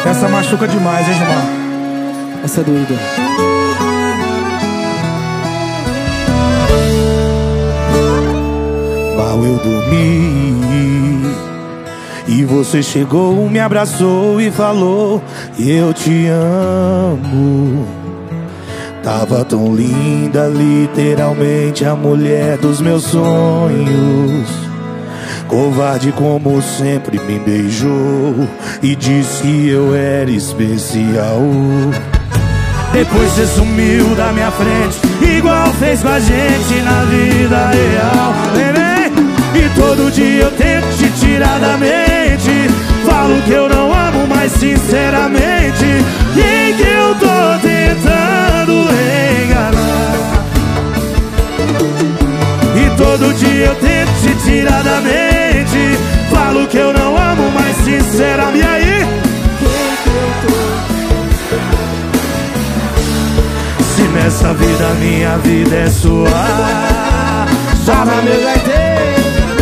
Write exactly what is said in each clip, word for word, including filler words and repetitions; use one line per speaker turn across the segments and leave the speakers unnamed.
Essa machuca demais, hein, Gilmar?
Essa é doida.
Mal eu dormi e você chegou, me abraçou e falou: eu te amo. Tava tão linda, literalmente a mulher dos meus sonhos. Covarde como sempre me beijou e disse que eu era especial. Depois você sumiu da minha frente, igual fez com a gente na vida real. Neném, e todo dia eu tento te tirar da mente. Falo que eu não amo, mas sinceramente, quem que eu tô tentando enganar? E todo dia eu tento te tirar da mente. Falo que eu não amo, mas sinceramente, e aí? Se nessa vida minha vida é sua, só na meu gaiteiro.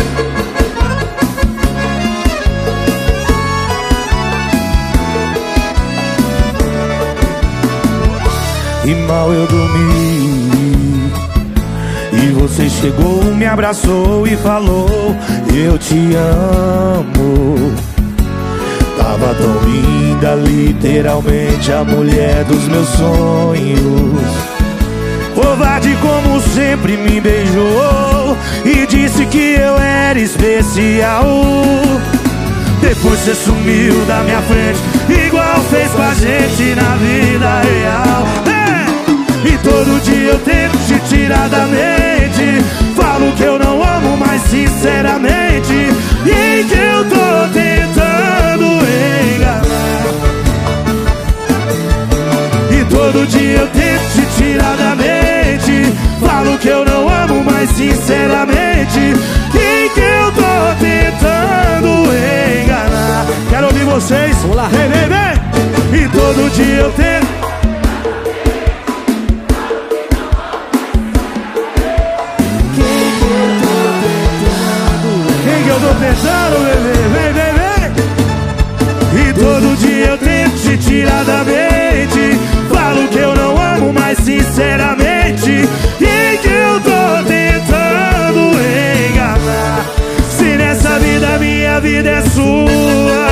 E mal eu dormi e você chegou, me abraçou e falou: eu te amo. Tava tão linda, literalmente a mulher dos meus sonhos. Covarde como sempre me beijou e disse que eu era especial. Depois você sumiu da minha frente, igual fez com a gente na vida real. É! E todo dia eu tento te tirar da mente. Falo que eu não amo, mas sinceramente, e que eu tô tentando enganar. E todo dia eu tento te tirar da mente. Falo que eu não amo, mas sinceramente, e que eu tô tentando enganar. Quero ouvir vocês.
Vamos lá.
Vem, vem, vem. E todo dia eu tento. Eu tô tentando, bebê, vem, vem, vem. E todo dia eu tento te tirar da mente. Falo que eu não amo, mas sinceramente, quem que eu tô tentando enganar? Se nessa vida minha vida é sua,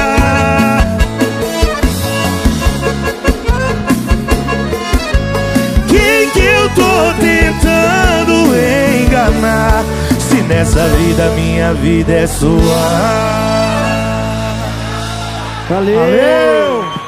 quem que eu tô tentando enganar? Se nessa vida minha vida é sua.
Valeu!
Valeu!